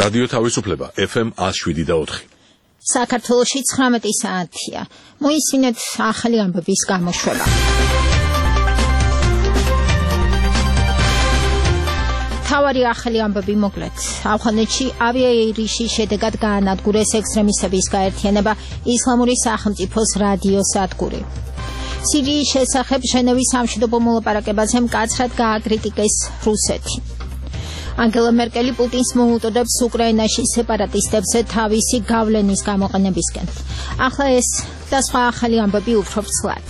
რადიო თავისუფლება FM 107.4. საქართველოში 19 საათია. მოისმინეთ ახალი ამბების გამოშვება. თავარი ახალი ამბები მოკლედ. ავღანეთში ავიაერიშის შედეგად გაანადგურეს ექსტრემისტების გაერთიანება ისლამური სახელმწიფოს რადიო სადგური. სირიის შესახებ ჟენევის სამშვიდობო მოლაპარაკებაზე მკაცრად გააკრიტიკეს რუსეთი. ანგელა მერკელი პუტინს მოუწოდებს უკრაინაში სეპარატისტებს თავისი გავლენის გამოყენებისკენ. ახლა ეს და სხვა ახალი ამბები უფრო ცვლად.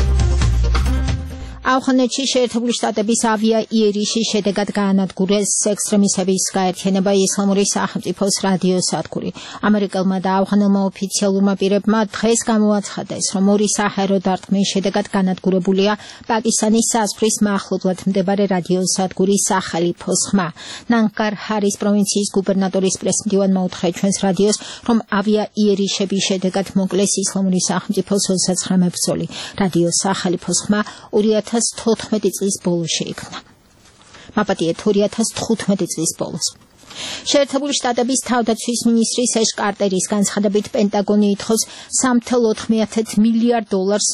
ავღანეთში შეერთებული შტატების ავიაერიშის შედეგად გაანადგურეს ექსტრემისტების გაერთიანება ისლამური სახელმწიფოს რადიო სადგური. ამერიკელმა და ავღანელმა ოფიციალურმა პირებმა დღეს გამოაცხადეს, რომ ორი საჰაერო დარტყმის შედეგად განადგურებულია პაკისტანის საზღვრის მახლობლად მდებარე რადიო სადგურის სახალიფოს ხმა. ნანგარჰარის პროვინციის გუბერნატორის პრესმდივანმა უთხრა ჩვენს რადიოს, რომ ავიაერიშების შედეგად მოკლეს ისლამური სახელმწიფოს 29 ბრძოლი. რადიოს სახალიფოს ხმა 2014 წლის ბოლოს შეიქმნა. მაპატიეთ 2015 წლის ბოლოს. შეერთებული შტატების თავდაცვის მინისტრის ეშ კარტერის განცხადებით პენტაგონი ითხოვს $3.4 მილიარდ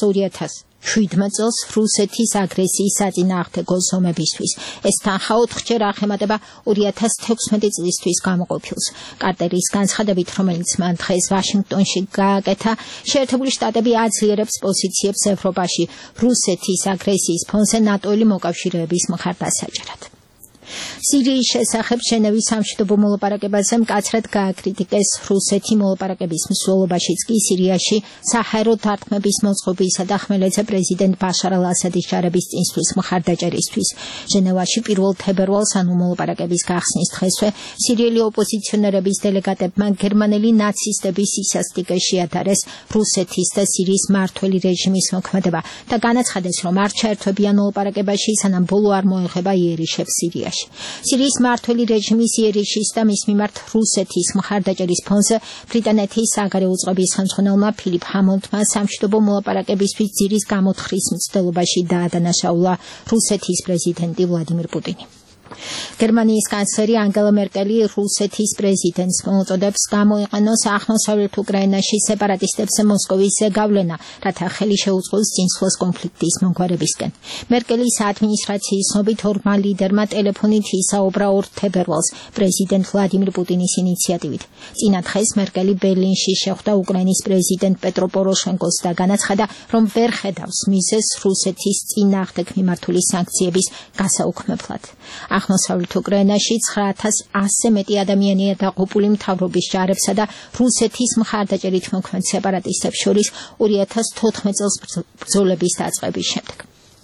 2017 წელს რუსეთის აგრესიის საწინააღმდეგო ზომებისთვის. ეს თანხა 4-ჯერ აღემატება 2016 წლისთვის გამოყოფილს. კარტერის განცხადებით, რომელიც მან დღეს ვაშინგტონში გააკეთა, შეერთებული შტატები აძლიერებს პოზიციებს ევროპაში რუსეთის აგრესიის ფონზე ნატოელი მოკავშირეების მხარდასაჭერად. სირიის შესახებ ჟენევის სამშვიდობო მოლაპარაკებაზე მკაცრად გააკრიტიკეს რუსეთი. მოლაპარაკების მსვლელობაშიც კი სირიაში საჰაერო დარტყმების მოწყობისა და ხმელეთზე პრეზიდენტ ბაშარ ალ-ასადის ჯარების წინსვლის მხარდაჭერისთვის. ჟენევაში 1 თებერვალს, ანუ მოლაპარაკების გახსნის დღესვე, სირიელი ოპოზიციონერების დელეგატებმა გერმანელი ნაცისტების სისასტიკეში ატარეს რუსეთის და სირიის მმართველი რეჟიმის მოქმედება და განაცხადეს, რომ არ ჩაერთვებიან მოლაპარაკებაში, სანამ ბოლო არ მოეხება იერიშებს სირიაში. სირიის მმართველი რეჟიმის იერიშის და მის მიმართ რუსეთის მხარდაჭერის ფონზე ბრიტანეთის საგარეო უწყების ხელმძღვანელმა ფილიპ ჰამონდმა სამშვიდობო მოლაპარაკებისთვის ძირის გამოთხრის მცდელობაში დაადანაშაულა რუსეთის პრეზიდენტი ვლადიმირ პუტინი. გერმანიის კანცლერი ანგელა მერკელი რუსეთის პრეზიდენტს მოუწოდებს გამოიყენოს აღმოსავლეთ უკრაინაში სეპარატისტებს მოსკოვის ზეგავლენა, რათა ხელი შეუწყოს წინსვლას კონფლიქტის მომგვარებისკენ. მერკელის ადმინისტრაციის ცნობით ორმა ლიდერმა ტელეფონით ისაუბრა 2 თებერვალს პრეზიდენტ ვლადიმირ პუტინის ინიციატივით. წინა დღეს მერკელი ბერლინში შეხვდა უკრაინის პრეზიდენტ პეტრო პოროშენკოს და განაცხადა, რომ ვერ ხედავს მიზეზს რუსეთის წინააღმდეგ მიმართული სანქციების გასაუქმებლად. აღმოსავლეთ უკრაინაში 9100-ზე მეტი ადამიანია დაყრდნილი მთავრობის ჯარებსა და რუსეთის მხარდაჭერით მოქმედ სეპარატისტებს შორის 2014 წელს ბრძოლების დაწყების შემდეგ.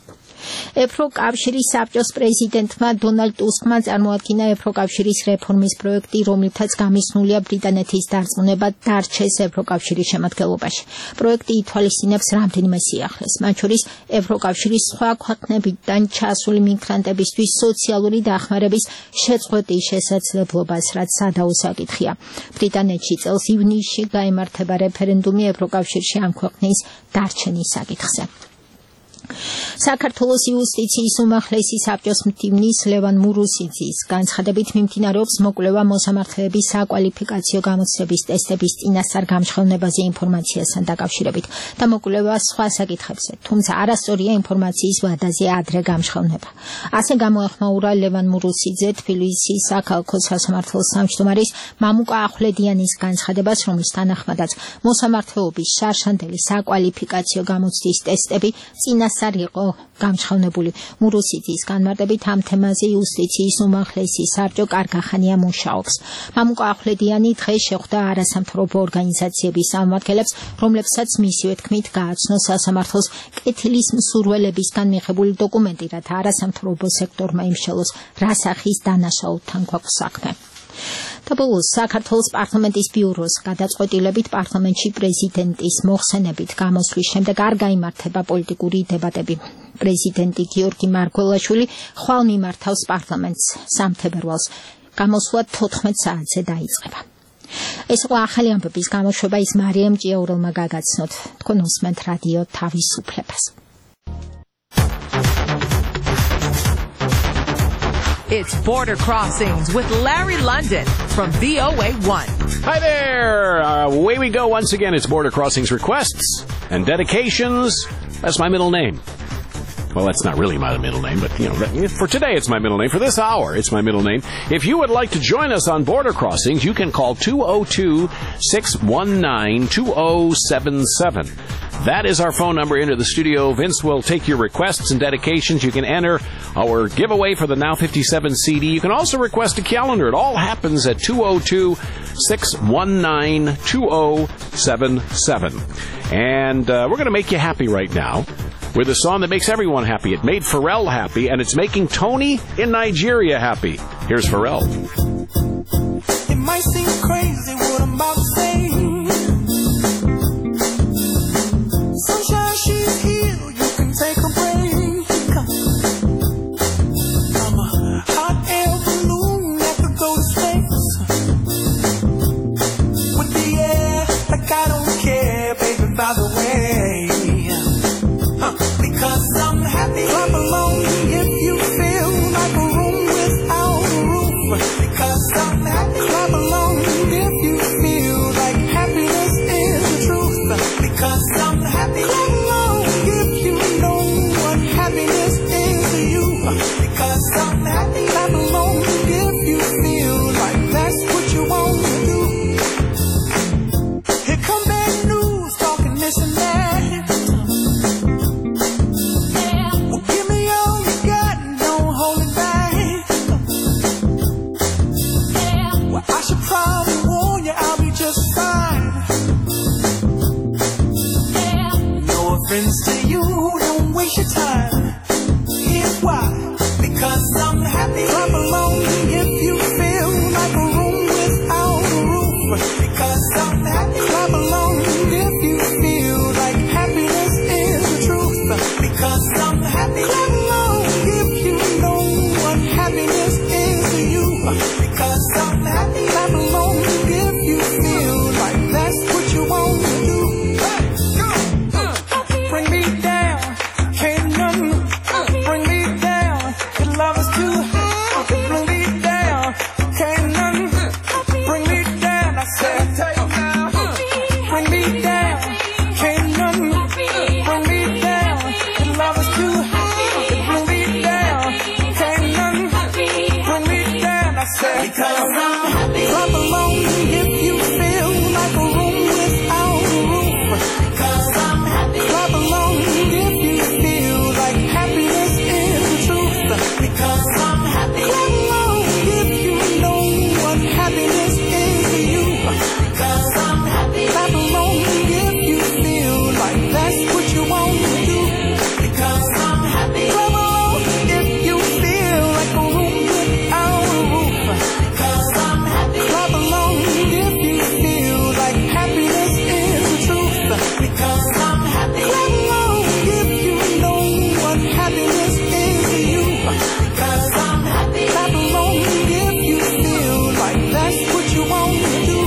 ევროკავშირის საბჭოს პრეზიდენტმა დონალდ ტუსკმა წარმოადგინა ევროკავშირის რეფორმის პროექტი, რომლითაც გამისნულია ბრიტანეთის დარწმუნება დარჩეს ევროკავშირის შემადგენლობაში. პროექტი ითვალისწინებს რამდენიმე სიახლეს, მათ შორის ევროკავშირის სხვა ქვეყნებიდან ჩასული მიგრანტებისთვის სოციალური დახმარების შეწყვეტის შესაძლებლობას, რაც სადაო საკითხია. ბრიტანეთში წელს ივნისში გაიმართება რეფერენდუმი ევროკავშირში ამ ქვეყნის დარჩენის საკითხზე. საქართველოს იუსტიციის უმაღლესი საბჭოს მდივნის ლევან მურუსიძის განცხადებით მიმდინარეობს მოკვლევა მოსამართლეების საკვალიფიკაციო გამოცდების ტესტების წინასწარ გამჟღავნებაზე ინფორმაციასთან დაკავშირებით და მოკვლევა სხვა საკითხებზე, თუმცა არასწორია ინფორმაციის ვადაზე ადრე გამჟღავნება. ასე გამოეხმაურა ლევან მურუსიძე თბილისის საქალაქო სასამართლოს თავმჯდომარის მამუკა ახვლედიანის განცხადებას, რომლის თანახმადაც მოსამართლეობის შარშანდელი საკვალიფიკაციო გამოცდის ტესტები წინასწარ იყო გამჟღავნებული. მურუსიძის განმარტებით ამ თემაზე იუსტიციის უმაღლესი საბჭო კარგახანია მუშაობს. მამუკა ახვლედიანი დღეს შეხვდა არასამთავრობო ორგანიზაციების წარმომადგენლებს, რომლებსაც მისივე თქმით გააცნო სასამართლოს კეთილის მსურველებისგან მიღებული დოკუმენტი, რათა არასამთავრობო სექტორმა იმშელოს რა სახის დანაშაულთან გვაქვს საქმე. და ბოლოს საქართველოს პარლამენტის ბიუროს გადაწყვეტილებით პარლამენტში პრეზიდენტის მოხსენებით გამოსვლის შემდეგ არ გაიმართება პოლიტიკური დებატები. პრეზიდენტი გიორგი მარგველაშვილი ხვალ მიმართავს პარლამენტს 3 თებერვალს. გამოსვლა 14 საათზე დაიწყება. ეს იყო ახალი ამბების გამოშვება, ის მარიამ ჭიაურელმა გაგაცნოთ. თქვენ უსმენთ რადიო თავისუფლებას. It's Border Crossings with Larry London from VOA1. Hi there. Away we go once again. It's Border Crossings requests and dedications. That's my middle name. Well, that's not really my middle name, but, for today it's my middle name. For this hour, it's my middle name. If you would like to join us on Border Crossings, you can call 202-619-2077. That is our phone number into the studio. Vince will take your requests and dedications. You can enter our giveaway for the Now 57 CD. You can also request a calendar. It all happens at 202-619-2077. And we're going to make you happy right now with a song that makes everyone happy. It made Pharrell happy, and it's making Tony in Nigeria happy. Here's Pharrell. It might seem crazy what I'm about to say. Sunshine, she's here, you can take a break. I'm a hot air balloon that could go to space. With the air, like I don't care, baby, by the way. Because I'm happy. Clap along if you feel like a room without a roof. Because I'm happy. Clap along if you feel like happiness is the truth. Because I'm happy. Clap along if you know what happiness is to you. Because I'm happy. Clap along if you feel like that's what you want to do. Here come bad news, talking this and that. I should probably warn you, I'll be just fine. No offense to you, don't waste your time. Here's why. Because I'm happy. Clap along if you feel like a room without a roof. Because I'm happy. Clap along if you feel like happiness is the truth. Because I'm happy. Clap along if you know what happiness is to you. Because I'm happy. Clap along if you feel like that's what you want to do. Bring me down, can't none. Bring me down, your love is too high. Bring me down, can't none. Bring me down, I said. Bring me down, can't none. Bring me down, your love is too high. Bring me down, can't none. Bring me down, I said. Because I'm happy. Clap along if you feel like a room without a roof. Because I'm happy. Clap along if you feel like happiness is the truth. Because I'm happy. Clap along if you know what happiness is to you. Because I'm happy. Clap along if you feel like that's what you want to do. Because I'm happy. Clap along if you feel like a room without a roof. Because I'm happy. Clap along if you feel like happiness is the truth. Because I'm happy. Clap along if you know what happiness is to you. Because I'm happy. Clap along if you feel like that's what you want to do.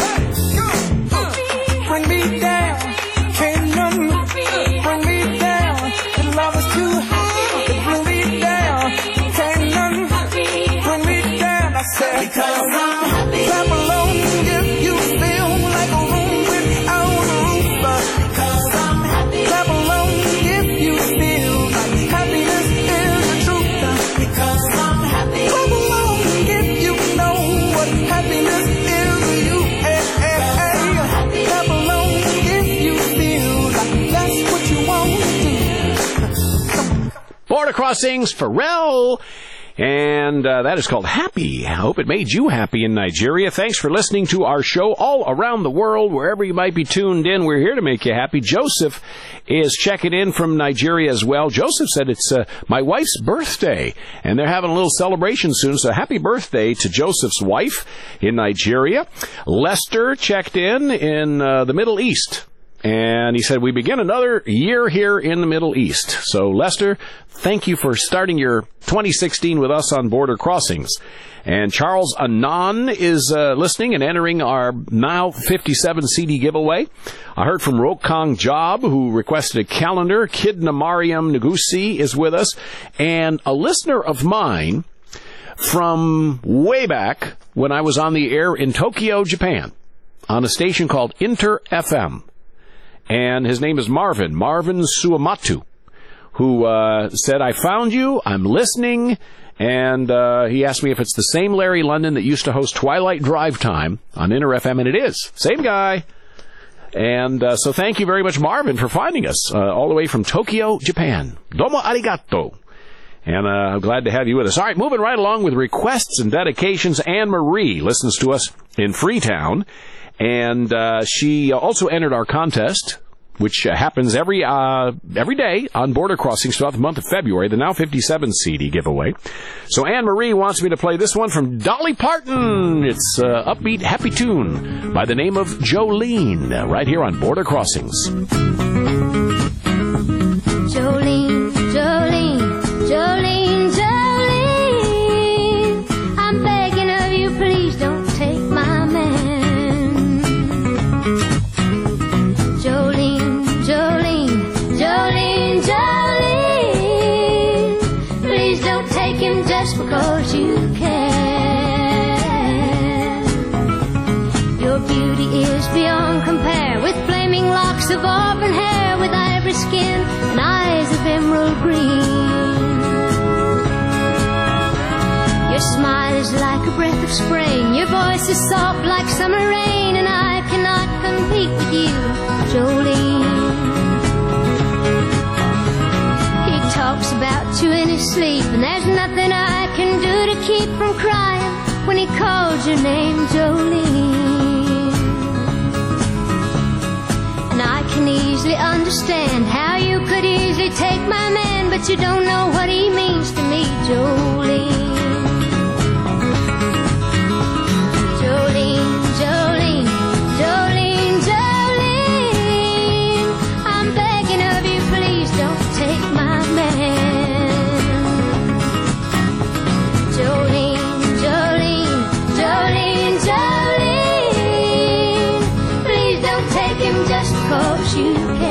Bring me down, can't none. Bring me down, your love is too high. Bring me down, can't none. Bring me down, I said. Because I'm happy. Clap along if you feel like a room without a roof. Because I'm happy. Clap along if you feel like happiness is the truth. Because I'm happy. Clap along if you know what happiness is to you. Clap along if you feel like that's what you want to do. Border Crossings, Pharrell. And that is called Happy. I hope it made you happy in Nigeria. Thanks for listening to our show all around the world, wherever you might be tuned in. We're here to make you happy. Joseph is checking in from Nigeria as well. Joseph said it's my wife's birthday, and they're having a little celebration soon. So happy birthday to Joseph's wife in Nigeria. Lester checked in the Middle East. And he said, we begin another year here in the Middle East. So, Lester, thank you for starting your 2016 with us on Border Crossings. And Charles Anan is listening and entering our Now 57 CD giveaway. I heard from Rokong Job, who requested a calendar. Kidna Mariam Nagusi is with us. And a listener of mine from way back when I was on the air in Tokyo, Japan, on a station called Inter FM. And his name is Marvin Suamatu, who said, I found you, I'm listening, and he asked me if it's the same Larry London that used to host Twilight Drive Time on Inter FM, and it is. Same guy. And so thank you very much, Marvin, for finding us all the way from Tokyo, Japan. Domo arigato. And I'm glad to have you with us. All right, moving right along with requests and dedications. Anne Marie listens to us in Freetown. And she also entered our contest, which happens every day on border crossings throughout the month of February, the Now 57 CD giveaway. So Anne Marie wants me to play this one from Dolly Parton. It's an upbeat, happy tune by the name of Jolene, right here on Border Crossings. Jolene, Jolene, Jolene, Jolene, I'm begging of you, please don't take my man. Jolene, Jolene, Jolene, Jolene, please don't take him just because you can. Your beauty is beyond compare, with flaming locks of auburn hair, with ivory skin and eyes of emerald green. Your smile is like a breath of spring, your voice is soft like summer rain, and I cannot compete with you, Jolene. He talks about you in his sleep, and there's nothing I can do to keep from crying when he calls your name, Jolene. And I can easily understand how you could easily take my man, but you don't know what he means to me, Jolene. Jolene, Jolene, Jolene, Jolene, I'm begging of you, please don't take my man. Jolene, Jolene, Jolene, Jolene, please don't take him just because you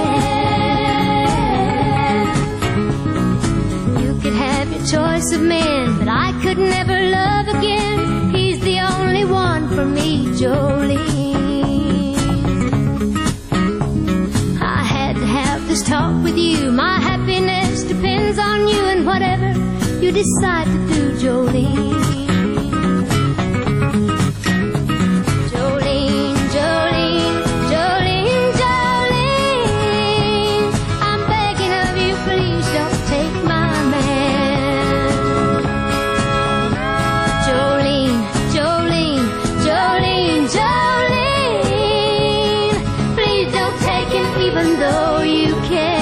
can. You could have your choice of men, but I could never love again. He's the only one for me, Jolene. I had to have this talk with you. My happiness depends on you, and whatever you decide to do, Jolene. Jolene, Jolene, Jolene, Jolene, I'm begging of you, please don't take my man. Jolene, Jolene, Jolene, Jolene, please don't take him even though you can.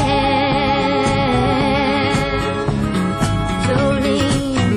Jolene,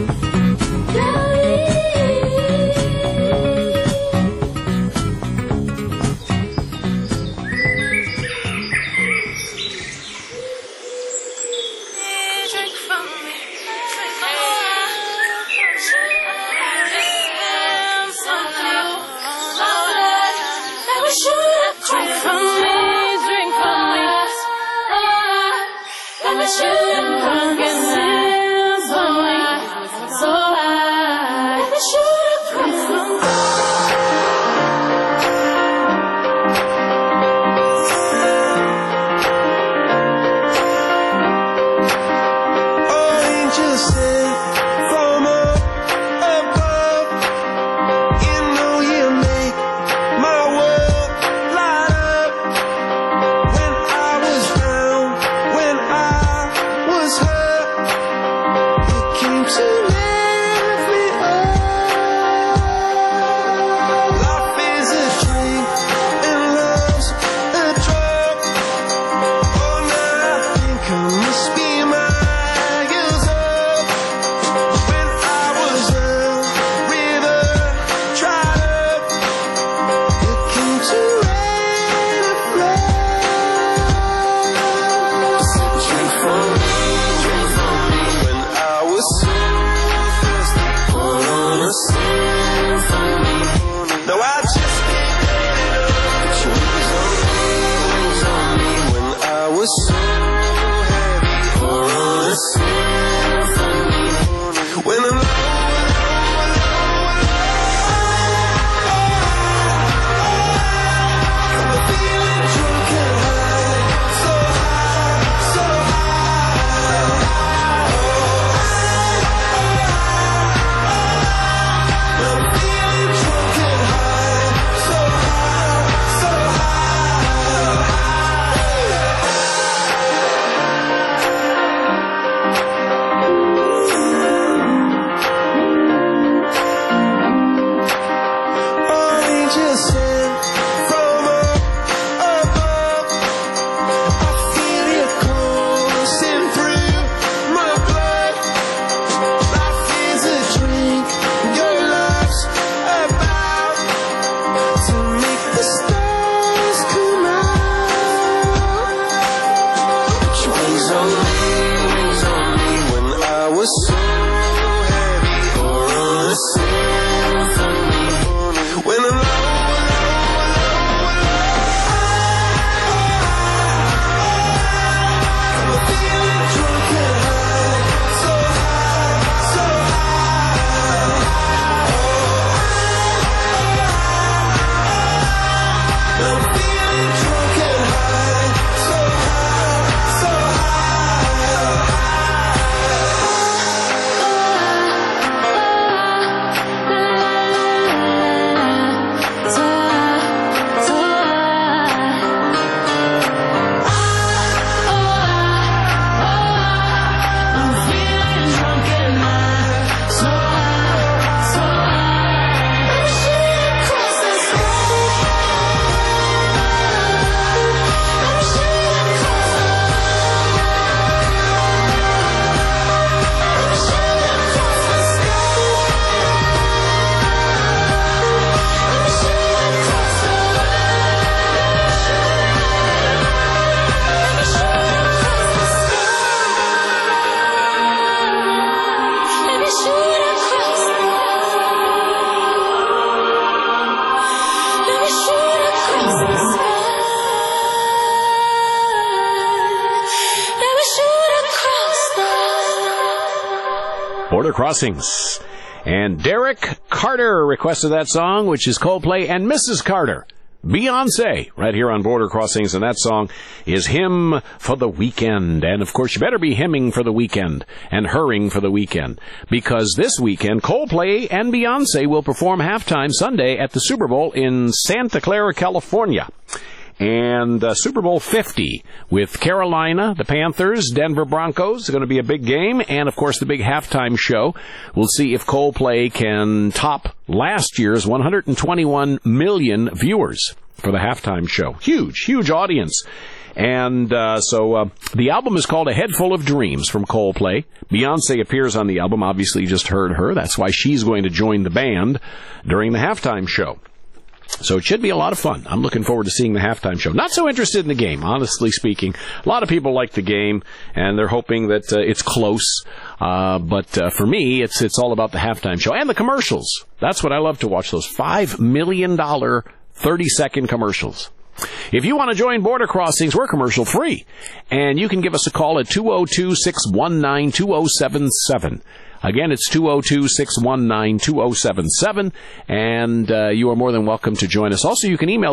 was hurt. Border Crossings. And Derek Carter requested that song, which is Coldplay and Mrs. Carter. Beyonce, right here on Border Crossings, and that song is Hymn for the Weekend. And, of course, you better be hymning for the weekend and hurrying for the weekend, because this weekend, Coldplay and Beyonce will perform halftime Sunday at the Super Bowl in Santa Clara, California. And Super Bowl 50 with Carolina, the Panthers, Denver Broncos. It's going to be a big game. And, of course, the big halftime show. We'll see if Coldplay can top last year's 121 million viewers for the halftime show. Huge, huge audience. And so the album is called A Head Full of Dreams from Coldplay. Beyonce appears on the album. Obviously, you just heard her. That's why she's going to join the band during the halftime show. So it should be a lot of fun. I'm looking forward to seeing the halftime show. Not so interested in the game, honestly speaking. A lot of people like the game, and they're hoping that it's close. But for me, it's all about the halftime show and the commercials. That's what I love to watch, those $5 million 30-second commercials. If you want to join Border Crossings, we're commercial free. And you can give us a call at 202-619-2077. Again, it's 202-619-2077, and you are more than welcome to join us. Also, you can email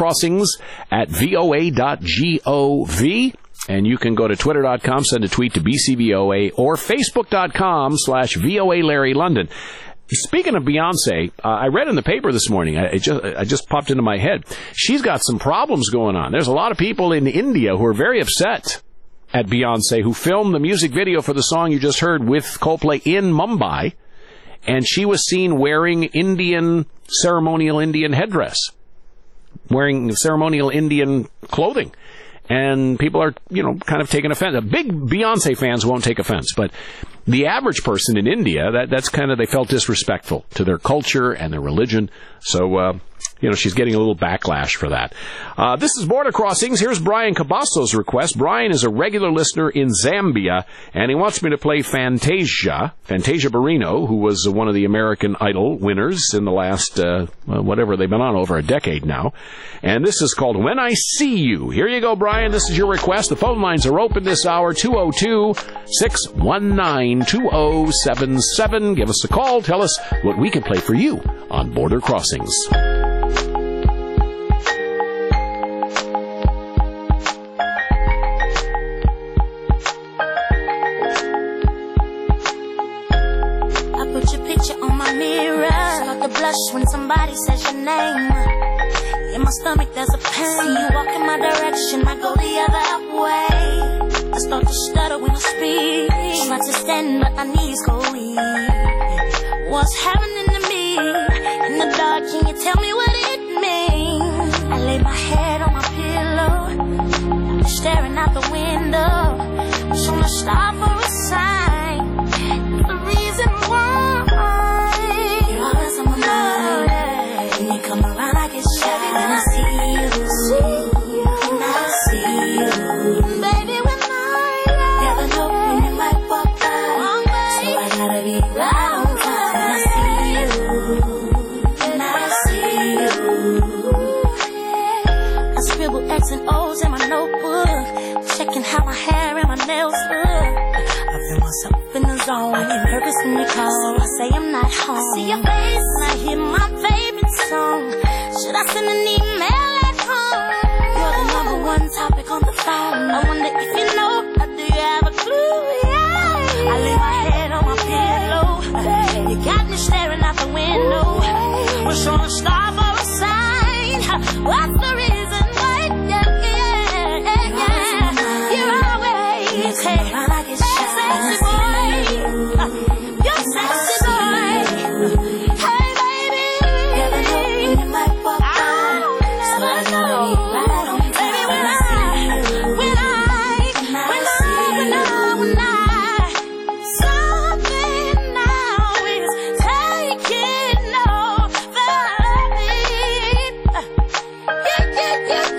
bordercrossings@voa.gov, and you can go to twitter.com, send a tweet to BCVOA, or facebook.com/VOA Larry London. Speaking of Beyonce, I read in the paper this morning, I just popped into my head, she's got some problems going on. There's a lot of people in India who are very upset at Beyonce, who filmed the music video for the song you just heard with Coldplay in Mumbai, and she was seen wearing ceremonial Indian headdress, wearing ceremonial Indian clothing. And people are, kind of taking offense. Big Beyonce fans won't take offense, but the average person in India, that's kind of, they felt disrespectful to their culture and their religion. So, she's getting a little backlash for that. This is Border Crossings. Here's Brian Cabasso's request. Brian is a regular listener in Zambia, and he wants me to play Fantasia Barrino, who was one of the American Idol winners in the last, whatever, they've been on over a decade now. And this is called When I See You. Here you go, Brian. This is your request. The phone lines are open this hour, 202-619-2077. Give us a call. Tell us what we can play for you on Border Crossings. Blush when somebody says your name. In my stomach there's a pain. See you walk in my direction, I go the other way. I start to stutter when I speak. Try to stand but my knees go weak. What's happening to me? In the dark, can you tell me what it means? I lay my head on my pillow, staring out the window, wishing a star for a sign. The reason why come around, I get shy when I see you. When I see you, baby, when I never know when you might walk by, so I gotta be right on time. When I see you, I scribble X and O's in my notebook, checking how my hair and my nails look. I feel myself in the zone, I'm nervous when you call, so I say I'm not home. I see your face and I hear my favorite song. Should I send an email at home? You're the number one topic on the phone. I wonder if you know, or do you have a clue? Yeah. I lay my head on my pillow. You got me staring out the window. Wish on a star for a sign. What's the reason why? You're always hey, sexy boy. You're sexy boy. Hey baby, something now is taking over me. Yeah.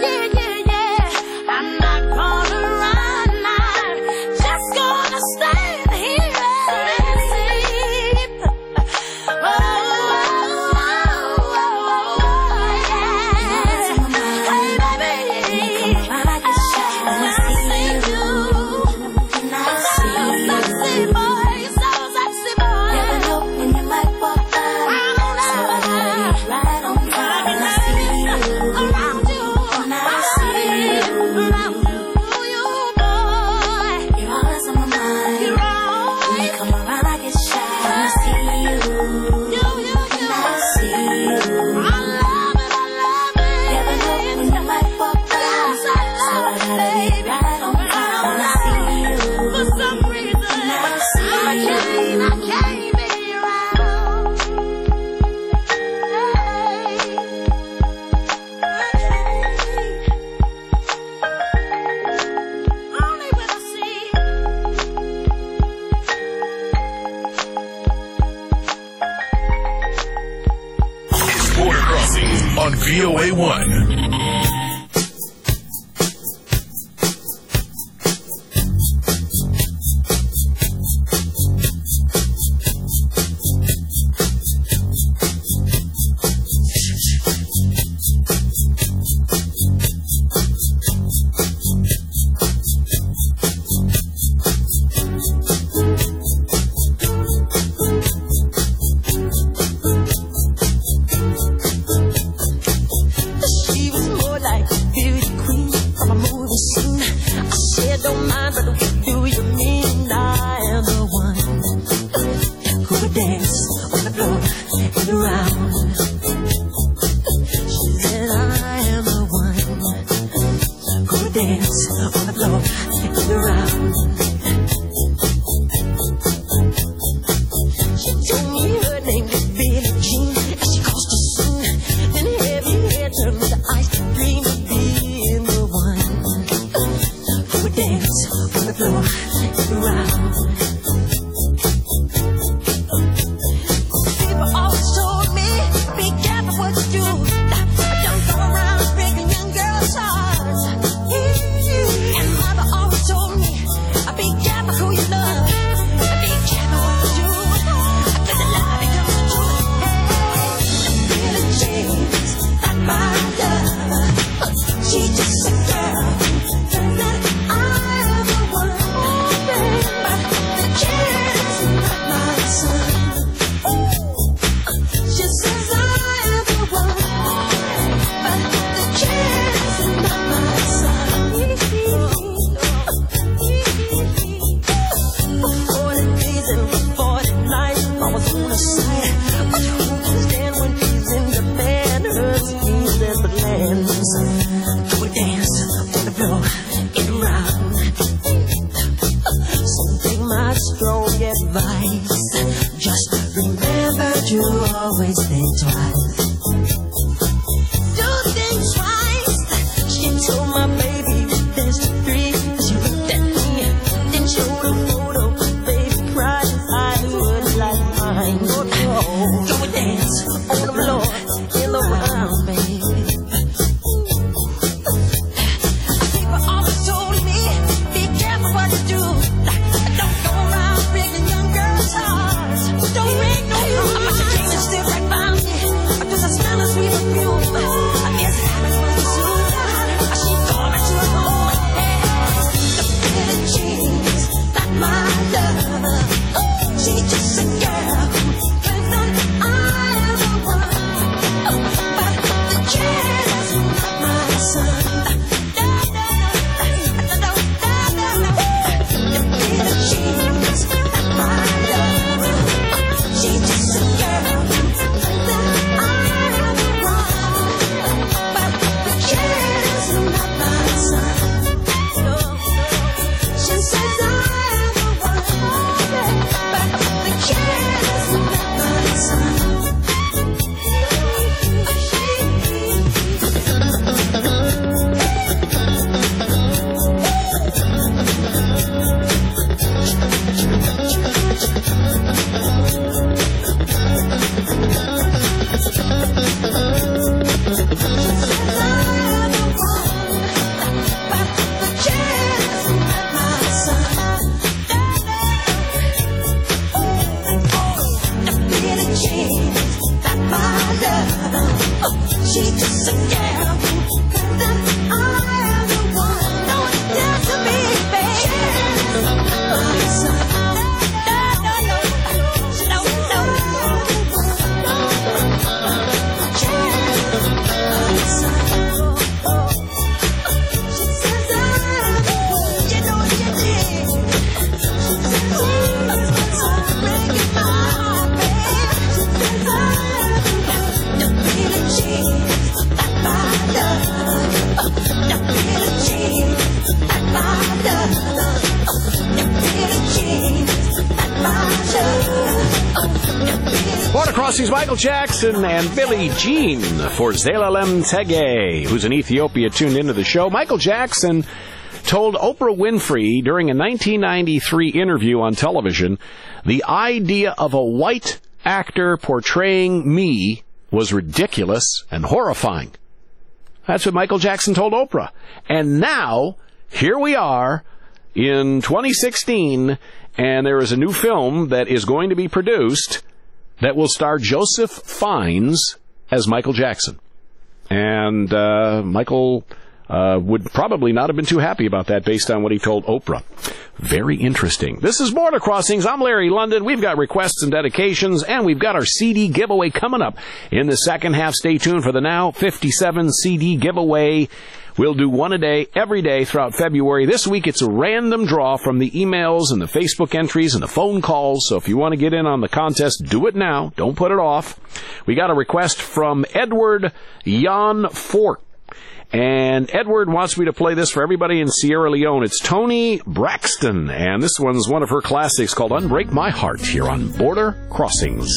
on VOA1. Michael Jackson and Billie Jean for Zelalem Tege, who's in Ethiopia, tuned into the show. Michael Jackson told Oprah Winfrey during a 1993 interview on television, the idea of a white actor portraying me was ridiculous and horrifying. That's what Michael Jackson told Oprah. And now, here we are in 2016, and there is a new film that is going to be produced that will star Joseph Fiennes as Michael Jackson. And Michael would probably not have been too happy about that based on what he told Oprah. Very interesting. This is Border Crossings. I'm Larry London. We've got requests and dedications, and we've got our CD giveaway coming up in the second half. Stay tuned for the Now 57 CD giveaway. We'll do one a day, every day throughout February. This week, it's a random draw from the emails and the Facebook entries and the phone calls. So if you want to get in on the contest, do it now. Don't put it off. We got a request from Edward Jan Fort. And Edward wants me to play this for everybody in Sierra Leone. It's Toni Braxton, and this one's one of her classics called Unbreak My Heart here on Border Crossings.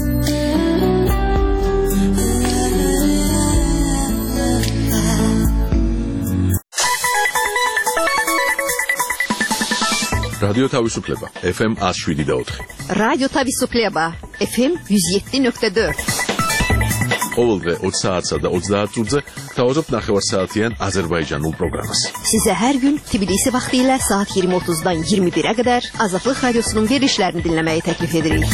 რადიო თავისუფლება FM 107.4. რადიო თავისუფლება FM 107.4. ყოველდღე 20 საათსა და 30 წუთზე გთავაზობთ ნახევარსაათიან აზერბაიჯანულ პროგრამას. Size her gün Tbilisi vaxtilə saat 20:30-dan 21-ə qədər Azadlıq Radiosunun verilişlərini dinləməyi təklif edirik.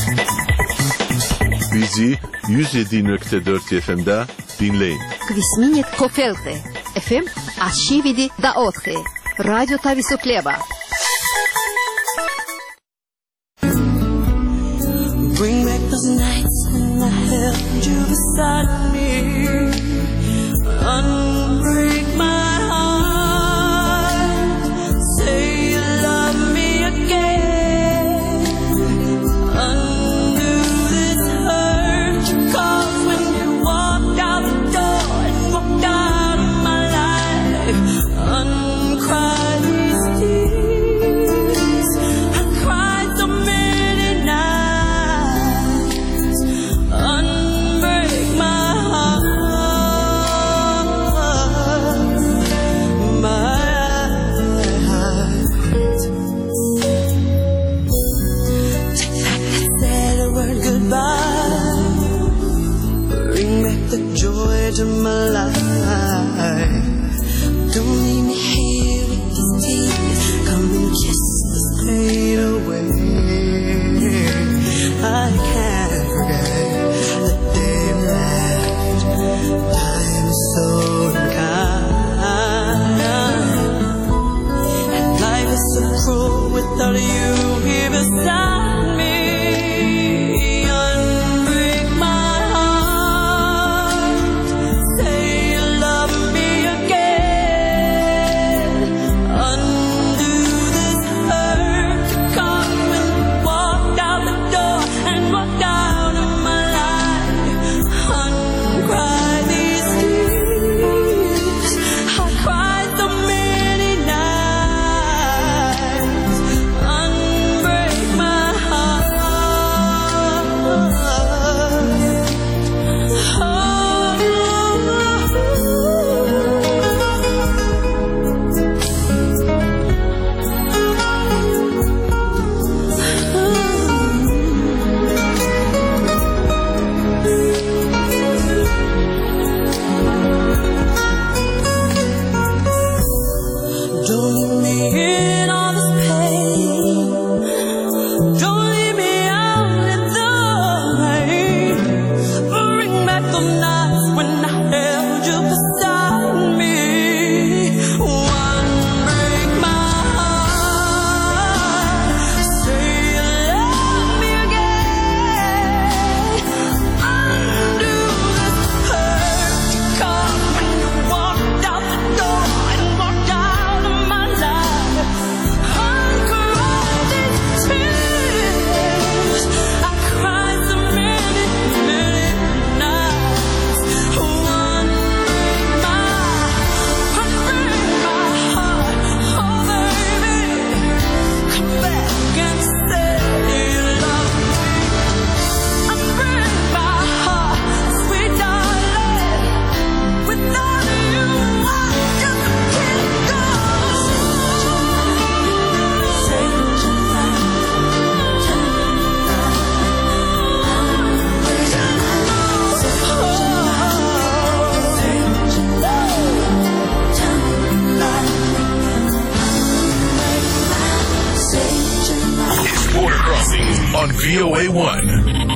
Bizi 107.4 FM-də dinləyin. Kvisminit Kofelte FM 107.4. Radyo Tavisupleba. Bring back those nights when I held you beside me. Unbreak my heart. Say you love me again. Undo this hurt you caused when you walked out the door and walked out of my life. Uncry these tears. I cried so many nights. Unbreak my heart, my heart. Take back that sad word goodbye. Bring back the joy to my life. Don't leave me here with these tears. Come and kiss this pain away. I can't forget the day we left. Time is so unkind, and life is so cruel without you here beside me. Unbreak my heart. Say you love me again. Undo this hurt you caused when you walked out the door and walked out of my life. Uncry these tears. I cried so many nights. Unbreak my Crossings on VOA1.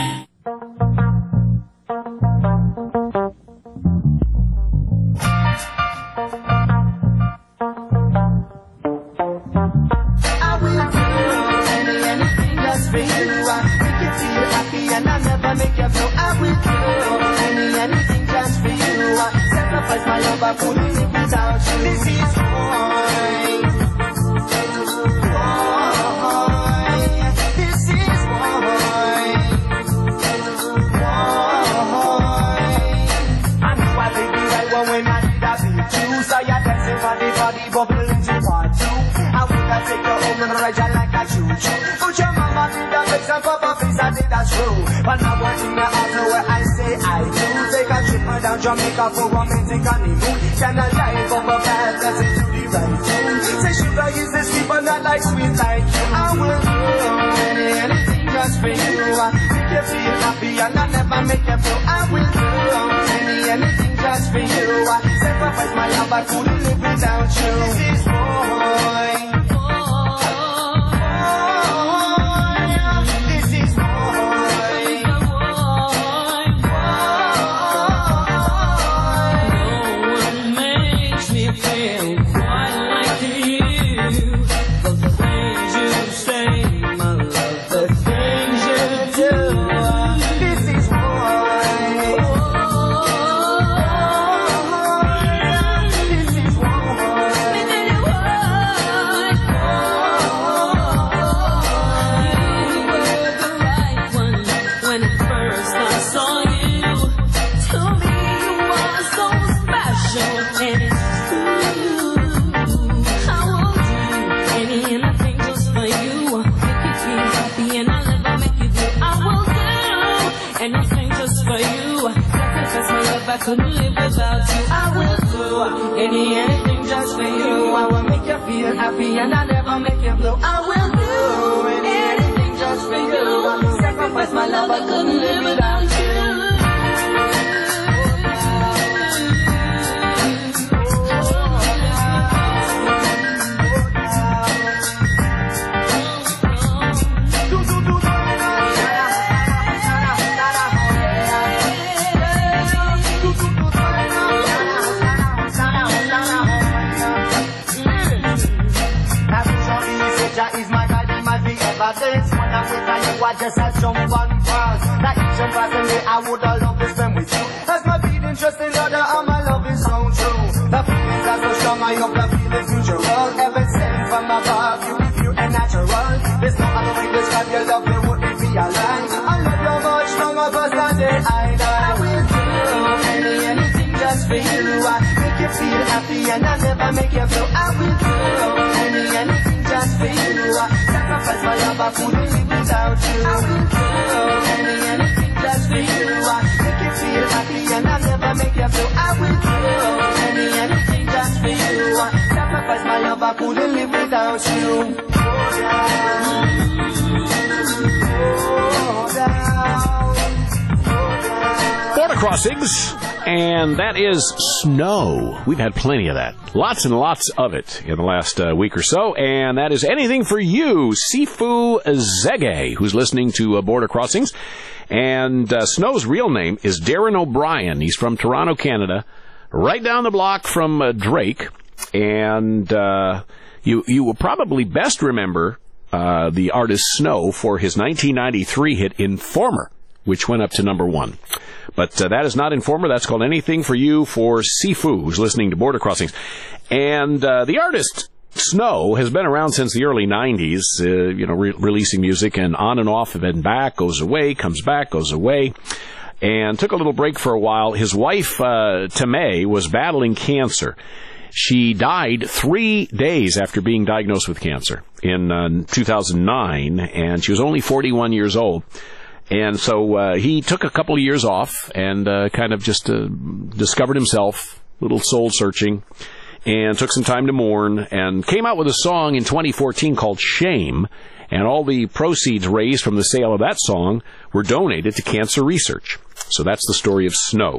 I couldn't live without you. This is why. This is why. I knew I did the right one when I did I beat you. So you're dancing for the body bubble into part two. I would have taken your home and ride you like a choo-choo. But your mama did that face and papa face, I did that true. But now I'm in the house where I say I do. Take a trip down Jamaica for romantic honeymoon. Can I live up a path that's into the right tune? Say sugar is the sweet but not like sweet like you. I will do anything just for you. I make you feel happy and I never make you feel. I will do anything just for you. I sacrifice my love, I couldn't live without you. This is boy. I couldn't live without you. I will do anything just for you. I will make you feel happy and I never make you blue. I will do anything just for you. I will sacrifice my love. I couldn't live without you. When I'm with you, I just had some fun past. That each and every day I would have loved to spend with you. As my beating trust in other and my love is so true. The feelings are so strong, I hope the feelings mutual. Heaven sent from above, you be pure and natural. There's no other way to describe your love, it wouldn't be a lie. I love you much longer past the day I die. I will do anything just for you. I make you feel happy and I never make you feel. I will do anything just for you. I sacrifice my love, I couldn't live without you. I will do anything just for you. I make you feel happy and I never make you feel. I will do anything just for you. I sacrifice my love, I couldn't live without you. Border Crossings, and that is snow. We've had plenty of that. Lots and lots of it in the last week or so, and that is anything for you, Sifu Zege, who's listening to Border Crossings. And Snow's real name is Darren O'Brien. He's from Toronto, Canada, right down the block from Drake. And you will probably best remember the artist Snow for his 1993 hit Informer, which went up to number 1. But that is not Informer. That's called Anything for You for Sifu, who's listening to Border Crossings. And the artist Snow has been around since the early 90s, releasing music and on and off, and then back, goes away, comes back, goes away, and took a little break for a while. His wife, Tamay, was battling cancer. She died 3 days after being diagnosed with cancer in 2009, and she was only 41 years old. And so he took a couple of years off and kind of just discovered himself, little soul-searching, and took some time to mourn, and came out with a song in 2014 called Shame, and all the proceeds raised from the sale of that song were donated to cancer research. So that's the story of Snow.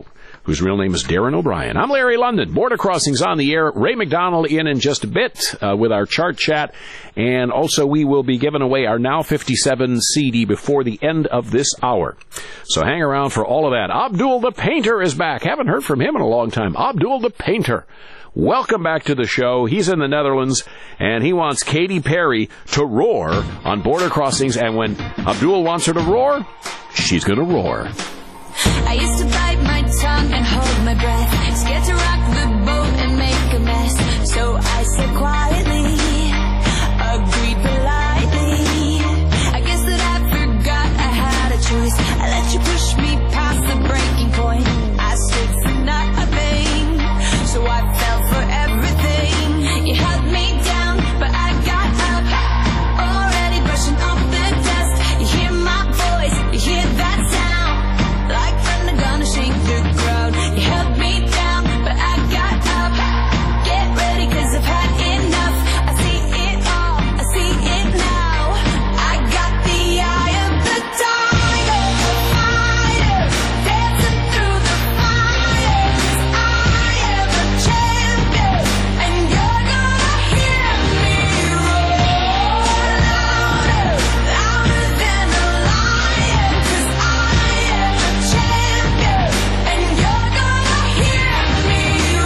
whose real name is Darren O'Brien. I'm Larry London. Border Crossings on the air. Ray McDonald in just a bit with our chart chat. And also we will be giving away our Now 57 CD before the end of this hour. So hang around for all of that. Abdul the Painter is back. Haven't heard from him in a long time. Abdul the Painter. Welcome back to the show. He's in the Netherlands, and he wants Katy Perry to roar on Border Crossings. And when Abdul wants her to roar, she's going to roar. I used to bite my tongue and hold my breath, scared to rock the boat and make a mess. So I said quietly, agreed politely. I guess that I forgot I had a choice. I let you push me past the breaking point. I stood for nothing, so I fell for everything. You held me down, but I got up, already brushing off the dust. You hear my voice, you hear that sound, like thunder gonna shake the ground. You held me down, but I got up. Get ready, 'cause I've had enough. I see it all, I see it now. I got the eye of the tiger, fighter, dancing through the fire. 'Cause I am a champion, and you're gonna hear me roar louder, louder than a lion. 'Cause I am a champion, and you're gonna hear me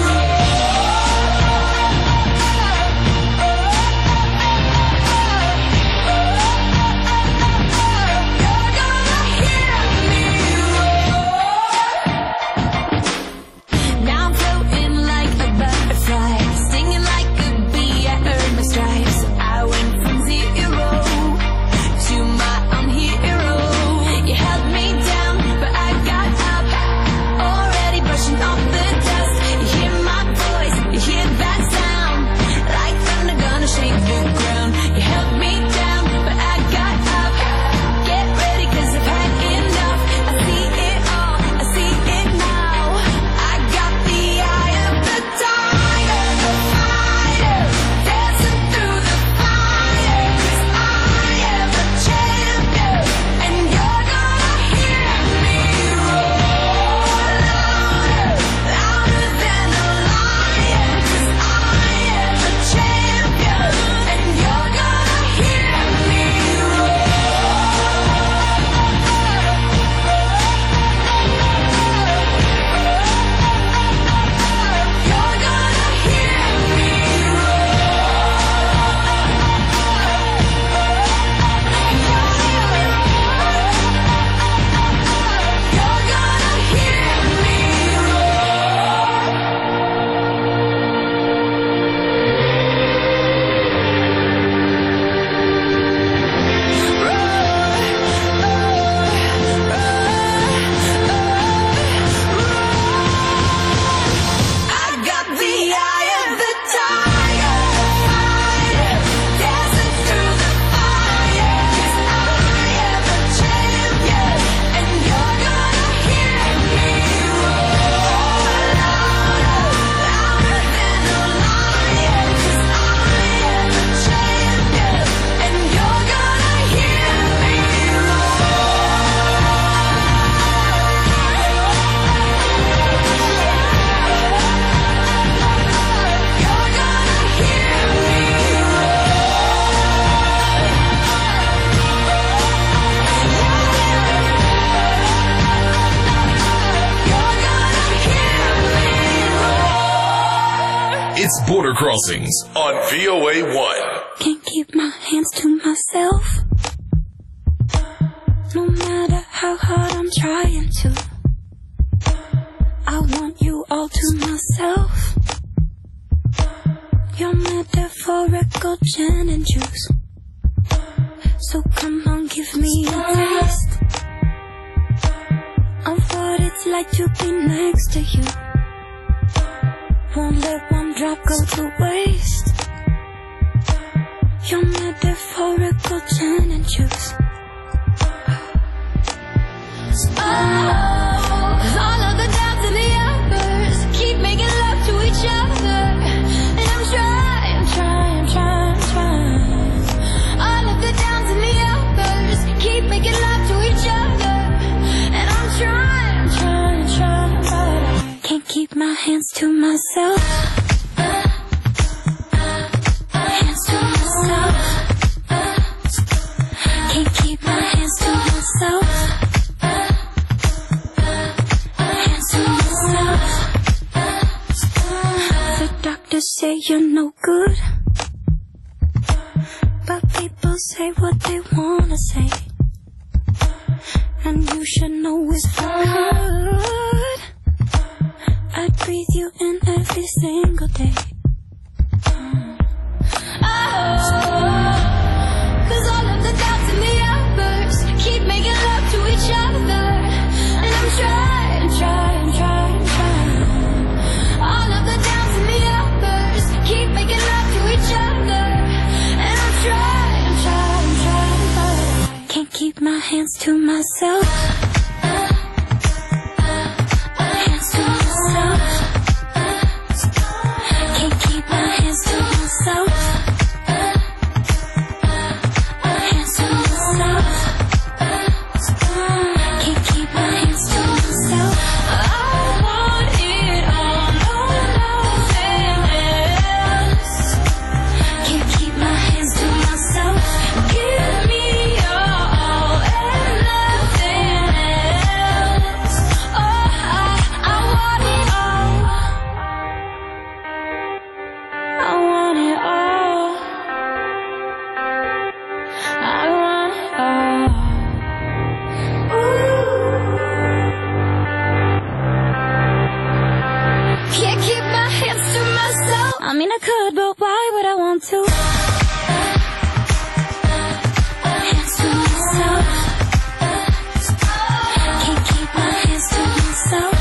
Now I'm floating like a butterfly, stinging like a bee. I earned my stripes. I went from zero to my own hero. You held me down, but I got up, already brushing off the dust. You hear my voice, you hear that sound, like thunder gonna shake the ground. You held me down, but I got up. Get ready, 'cause I've had enough. I see it all, I see it now. I got the eye of the tiger, the fighter, dancing through the fire. 'Cause I am a champion, and you're gonna hear me roar louder, louder than a lion. 'Cause I am a champion, and you're gonna hear me roar. You're gonna hear me You're gonna hear me I got the eye of the tiger, fighter, dancing through the fire. 'Cause I am a champion, and you're gonna hear me roar louder, louder than a lion. 'Cause I am a champion, and you're gonna hear me You're gonna hear me You're gonna hear me It's Border Crossings on VOA1. Can't keep my hands to myself, no matter how hard I'm trying to. I want you all to myself, your metaphorical gin and juice. So come on, give me a taste of what it's like to be next to you. Won't let one drop go to waste, your metaphorical gin and juice. All of the doubts and the others keep making love to each other, and I'm trying. All of the downs and the uppers keep making love to each other, and I'm trying, but to myself. Hands to myself. Can't keep my hands to myself. Hands to myself. The doctors say you're no good, but people say what they wanna say, and you should know it's for good. I breathe you in every single day. Cause all of the doubts in the outbursts keep making love to each other, and I'm trying. All of the doubts in the outbursts keep making love to each other, and I'm trying. Can't keep my hands to myself. Hands to myself. Can't keep my hands to myself. Hands to myself. Can't keep my hands to myself. I want it all, nothing else. Can't keep my hands to myself. Give me all and nothing else. Oh, I want it all. I want it all. I want it all. Can't keep my hands to myself. I mean, I could, but why would I want to? Hands to myself. Can't keep my hands to myself.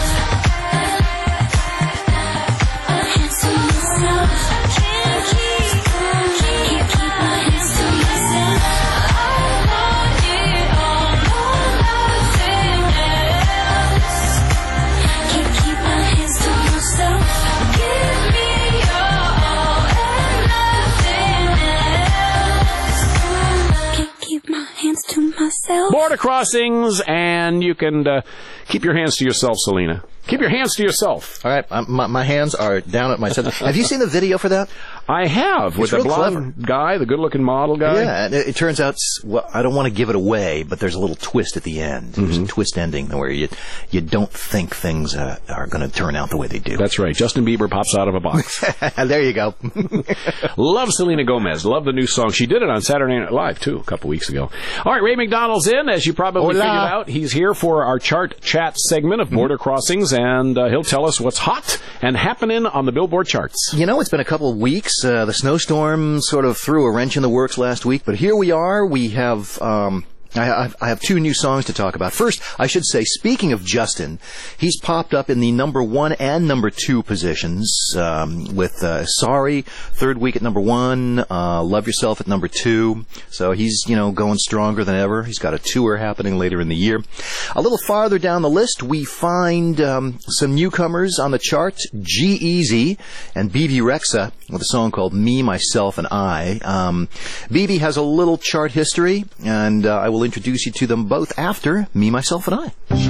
Hands to myself. Can't keep my hands to myself. I want it all, nothing else. Can't keep my hands to myself. Give me all and nothing else. Can't keep my hands to myself. Border Crossings, and you can keep your hands to yourself, Selena. Keep your hands to yourself. All right, my hands are down at my side. Have you seen the video for that? I have, with the blonde guy, the good-looking model guy. Yeah, and it turns out, well, I don't want to give it away, but there's a little twist at the end. There's a twist ending where you don't think things are going to turn out the way they do. That's right. Justin Bieber pops out of a box. There you go. Love Selena Gomez. Love the new song. She did it on Saturday Night Live, too, a couple weeks ago. All right, Ray McDonald's in, as you probably figured out. He's here for our chart chat segment of Border Crossings, and he'll tell us what's hot and happening on the Billboard charts. You know, it's been a couple of weeks. The snowstorm sort of threw a wrench in the works last week, but here we are. We have... I have two new songs to talk about. First, I should say, speaking of Justin, he's popped up in the number 1 and number 2 positions with Sorry, third week at number 1, Love Yourself at number 2. So he's, going stronger than ever. He's got a tour happening later in the year. A little farther down the list, we find some newcomers on the chart, G-Eazy and Bebe Rexha with a song called Me, Myself, and I. Bebe has a little chart history, and I will introduce you to them both after Me, Myself, and I.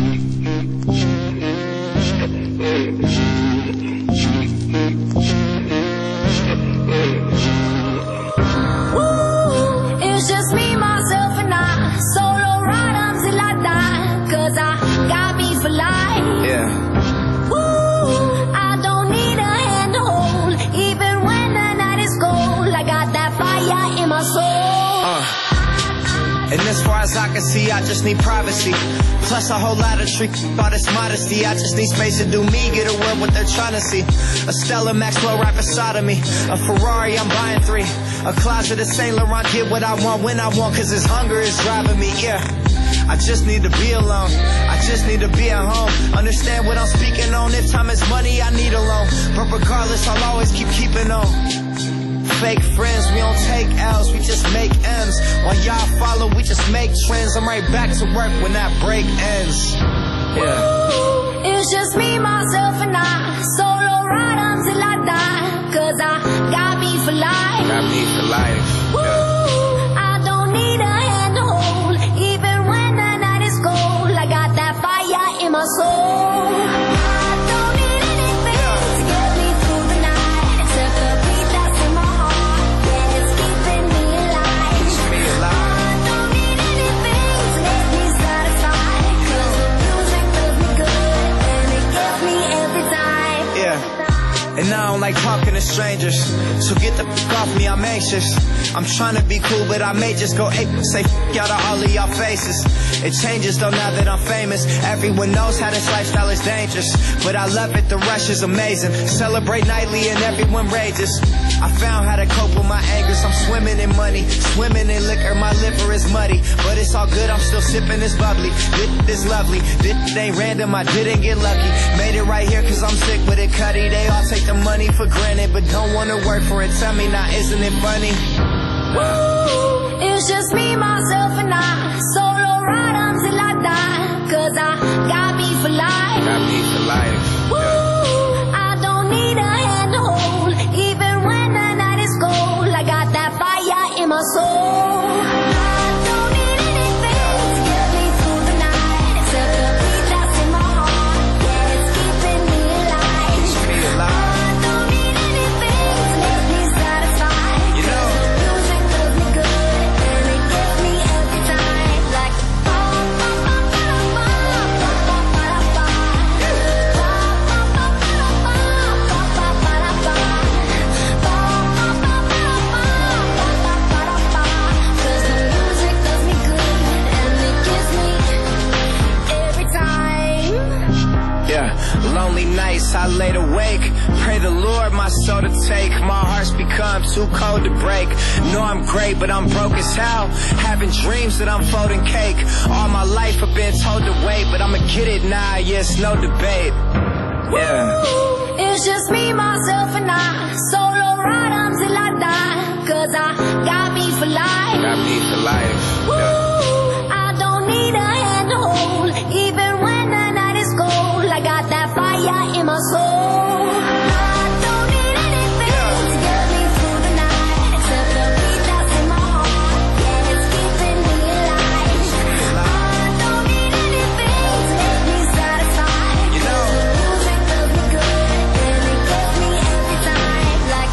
Ooh, it's just me, myself, and I. Solo ride until I die, 'cause I got me for life. Yeah. Ooh, I don't need a hand to hold, even when the night is cold. I got that fire in my soul. And as far as I can see, I just need privacy. Plus a whole lot of tricks about this modesty. I just need space to do me, get away what they're trying to see. A Stella Maxwell right beside of me. A Ferrari, I'm buying 3. A closet of Saint Laurent, get what I want when I want, 'cause this hunger is driving me, yeah. I just need to be alone. I just need to be at home. Understand what I'm speaking on. If time is money, I need a loan. But regardless, I'll always keeping on. Fake friends, we don't take L's, we just make M's. While y'all follow, we just make trends. I'm right back to work when that break ends. Yeah. Ooh, it's just me, myself, and I. Solo ride until I die, 'cause I got me for life. Got me for life. Ooh, I don't need a hand to hold, even when the night is cold. I got that fire in my soul. I don't need anything to get like talking to strangers. So get the f*** off me, I'm anxious. I'm trying to be cool, but I may just go ape. Say f*** out of all of y'all faces. It changes though now that I'm famous. Everyone knows how this lifestyle is dangerous, but I love it, the rush is amazing. Celebrate nightly and everyone rages. I found how to cope with my angers. I'm swimming in money, swimming in liquor. My liver is muddy, but it's all good, I'm still sipping this bubbly. This lovely, this ain't random, I didn't get lucky. Made it right here cause I'm sick with it, Cuddy. They all take the money for granted, but don't wanna work for it. Tell me now, isn't it funny? Woo, it's just me, myself, and I. Solo ride until I die, cause I got me for life. Got me for life. Woo, I don't need a hand to hold, even when the night is cold. I got that fire in my soul. Lonely nights I laid awake, pray the Lord my soul to take. My heart's become too cold to break. Know I'm great, but I'm broke as hell. Having dreams that I'm folding cake. All my life I've been told to wait, but I'ma get it now, yes, no debate. Yeah. Woo, it's just me, myself, and I. Solo ride until I die, cause I got me for life. Got me for life. Woo, Yeah. I don't need a hand to hold, even when the night is cold. I got that fire in my soul. I don't need anything to get me through the night, except the beat that's in my heart. Yeah, it's keeping me alive. I don't need anything to make me satisfied. You know, the music does me good, and it gets me every time. Like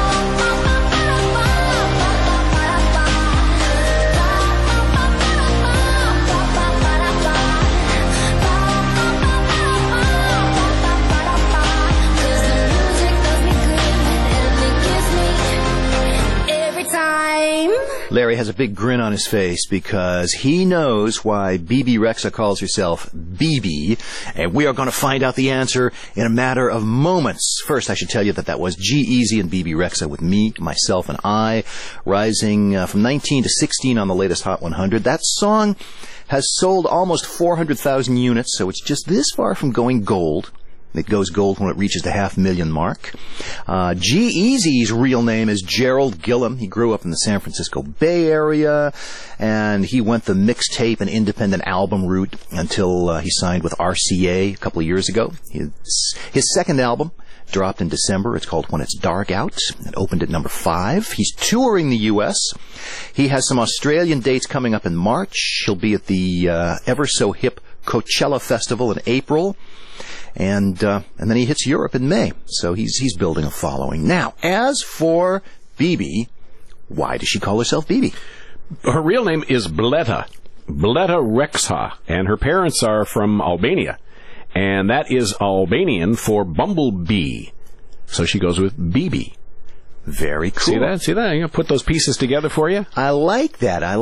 Larry has a big grin on his face because he knows why BB Rexa calls herself BB, and we are going to find out the answer in a matter of moments. First, I should tell you that was G-Eazy and BB Rexa with Me, Myself, and I, rising from 19 to 16 on the latest Hot 100. That song has sold almost 400,000 units, so it's just this far from going gold. It goes gold when it reaches the 500,000 mark. G-Eazy's real name is Gerald Gillum. He grew up in the San Francisco Bay Area, and he went the mixtape and independent album route until he signed with RCA a couple of years ago. His second album dropped in December. It's called When It's Dark Out. It opened at number 5. He's touring the U.S. He has some Australian dates coming up in March. He'll be at the ever-so-hip Coachella Festival in April. And then he hits Europe in May. So he's building a following. Now, as for BB, why does she call herself BB? Her real name is Bleta Rexa, and her parents are from Albania. And that is Albanian for bumblebee. So she goes with BB. Very cool. See that? I'm going to put those pieces together for you. I like that. I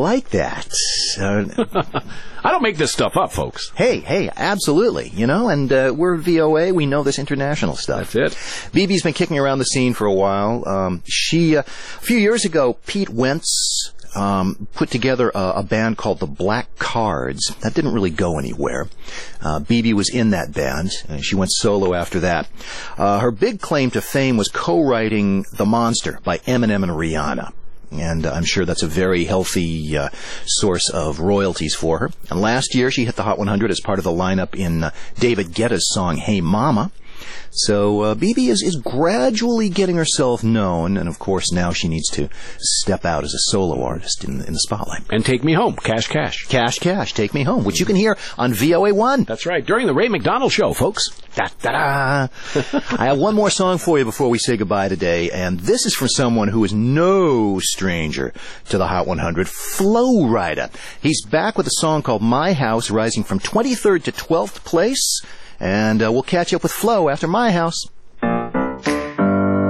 don't make this stuff up, folks. Hey, absolutely. You know, and we're VOA. We know this international stuff. That's it. BB's been kicking around the scene for a while. A few years ago, Pete Wentz put together a band called the Black Cards. That didn't really go anywhere. BB was in that band, and she went solo after that. Her big claim to fame was co-writing The Monster by Eminem and Rihanna. And I'm sure that's a very healthy source of royalties for her. And last year, she hit the Hot 100 as part of the lineup in David Guetta's song Hey Mama. So BB is gradually getting herself known, and of course now she needs to step out as a solo artist in the spotlight. And Take Me Home, Cash Cash. Cash Cash, Take Me Home, which you can hear on VOA1. That's right, during the Ray McDonald Show, folks. Da-da-da. I have one more song for you before we say goodbye today, and this is from someone who is no stranger to the Hot 100, Flo Rida. He's back with a song called My House, rising from 23rd to 12th place. And we'll catch up with Flo after My House.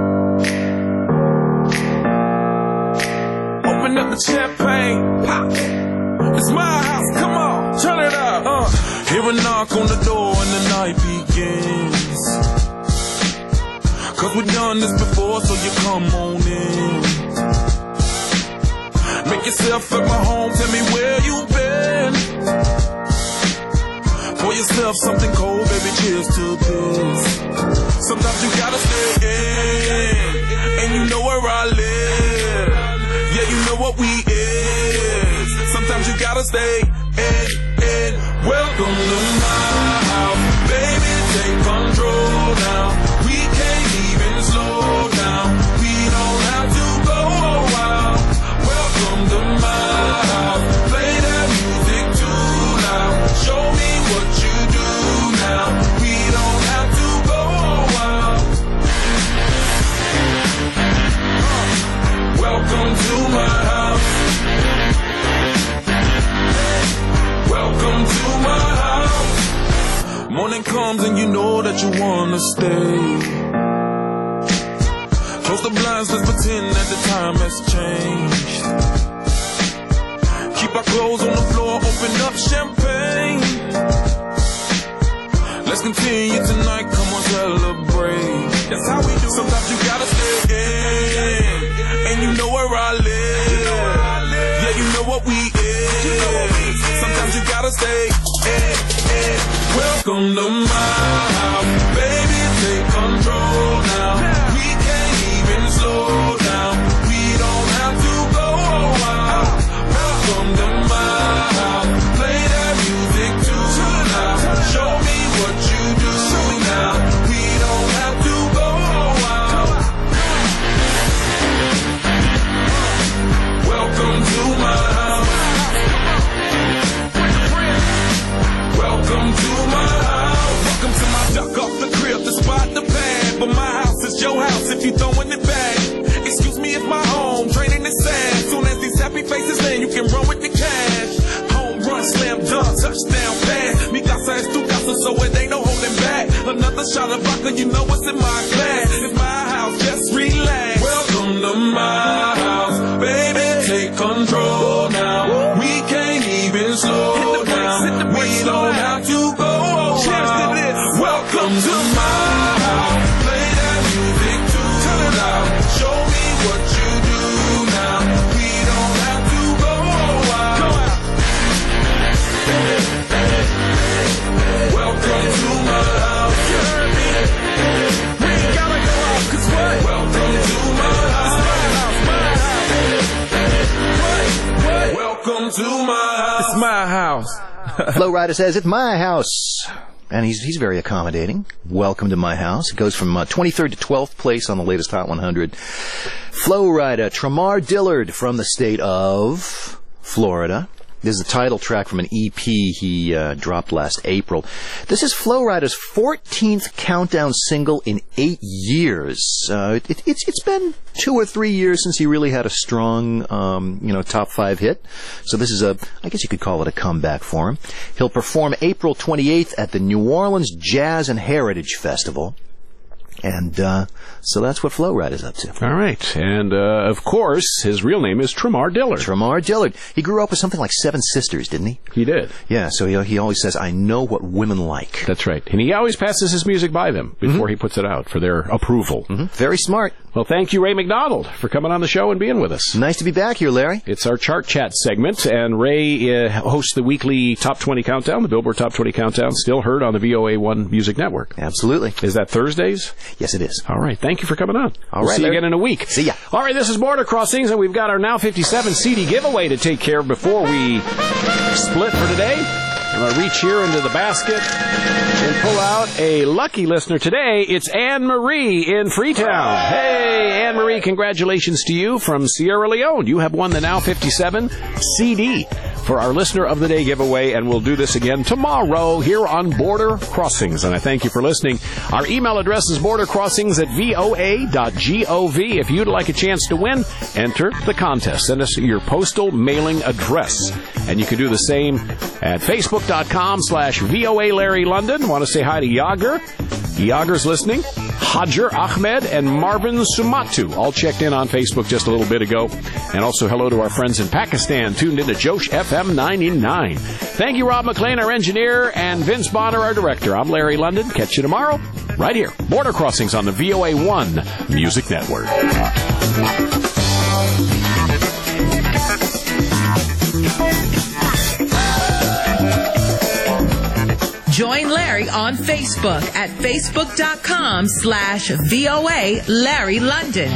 It's my house, come on, turn it up. Hear a knock on the door and the night begins. Cause we've done this before, so you come on in. Make yourself at my home, tell me where you've been. Pour yourself something cold, baby, cheers to this. Sometimes you gotta stay in, and you know where I live. Yeah, you know what we is. Sometimes you gotta stay in. Welcome to my house, baby, take control now. We can't even slow down. We don't have to go wild. Welcome to my house, play that music too loud. Show me what you do now. We don't have to go wild. Welcome to my house. Welcome to my house. Morning comes and you know that you wanna stay. Close the blinds, let's pretend that the time has changed. Keep our clothes on the floor, open up champagne. Let's continue tonight, come on, celebrate. That's how we do. Sometimes you gotta stay in, and you know where I live. Yeah, you know what we is. Sometimes you gotta stay in. Welcome to my house, baby, take control now. We can't even slow down. We don't have to go wild. Welcome to my house, play that music too loud. Show me what you do now. We don't have to go wild. Welcome to my house. Welcome to my house. Welcome to my duck off the crib, the spot, the pad. But my house is your house if you throwing it back. Excuse me, it's my home, draining the sand. Soon as these happy faces land, you can run with the cash. Home run, slam dunk, touchdown pass. Mi casa es tu casa, so it ain't no holding back. Another shot of vodka, you know what's in my glass. It's my house, just relax. Welcome to my house, baby, take control now. We can't even slow down. We don't have to go wild. Welcome to my house, play that music too loud. Show me what you do now. We don't have to go wild. Welcome to my house. We ain't gotta go out, 'cause what? Welcome to my house. Welcome to my house. It's my house. Flo Rida says, it's my house. And he's very accommodating. Welcome to my house. It goes from 23rd to 12th place on the latest Hot 100. Flo Rida, Tramar Dillard from the state of Florida. This is the title track from an EP he dropped last April. This is Flo Rida's 14th countdown single in 8 years. It's been 2 or 3 years since he really had a strong, top 5 hit. So this is I guess you could call it a comeback for him. He'll perform April 28th at the New Orleans Jazz and Heritage Festival. And so that's what Flo Rida is up to. All right. And, of course, his real name is Tramar Dillard. Tramar Dillard. He grew up with something like 7 sisters, didn't he? He did. Yeah, so he always says, I know what women like. That's right. And he always passes his music by them before he puts it out for their approval. Very smart. Well, thank you, Ray McDonald, for coming on the show and being with us. Nice to be back here, Larry. It's our Chart Chat segment, and Ray hosts the weekly Top 20 Countdown, the Billboard Top 20 Countdown, still heard on the VOA1 Music Network. Absolutely. Is that Thursdays? Yes, it is. All right. Thank you for coming on. All we'll right, see you Larry. again in a week. See ya. All right, this is Border Crossings, and we've got our Now 57 CD giveaway to take care of before we split for today. I'm going to reach here into the basket and pull out a lucky listener today. It's Anne-Marie in Freetown. Hey, Anne-Marie, congratulations to you from Sierra Leone. You have won the Now 57 CD for our Listener of the Day giveaway, and we'll do this again tomorrow here on Border Crossings. And I thank you for listening. Our email address is bordercrossings@voa.gov. If you'd like a chance to win, enter the contest. Send us your postal mailing address. And you can do the same at Facebook.com/VOA Larry London. Want to say hi to Yager? Yager's listening. Hajar Ahmed, and Marvin Sumatu all checked in on Facebook just a little bit ago. And also hello to our friends in Pakistan tuned into Josh FM 99. Thank you, Rob McLean, our engineer, and Vince Bonner, our director. I'm Larry London. Catch you tomorrow right here. Border Crossings on the VOA1 Music Network. Join Larry on Facebook at facebook.com/VOA Larry London.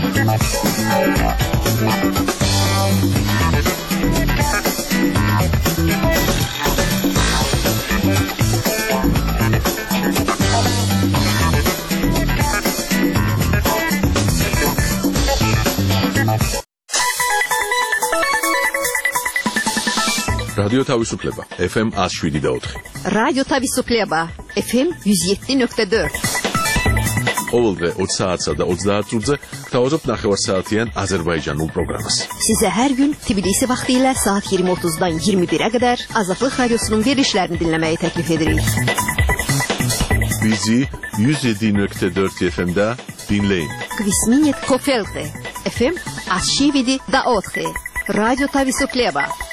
რადიო თავისუფლება FM 107.4 რადიო თავისუფლება FM 107.4 ყოველდღე 20 საათსა და 30 წუთზე გთავაზობთ ნახევარსაათიან აზერბაიჯანულ პროგრამას. Size her gün Tbilisi vaxtilə saat 20:30-dan 21-ə qədər Azadlıq Radiosunun verilişlərini dinləməyi təklif edirik. Bizi 107.4 FM-də dinləyin. Kvisminit Kofelte FM 107.4 Radyo Tavisufleba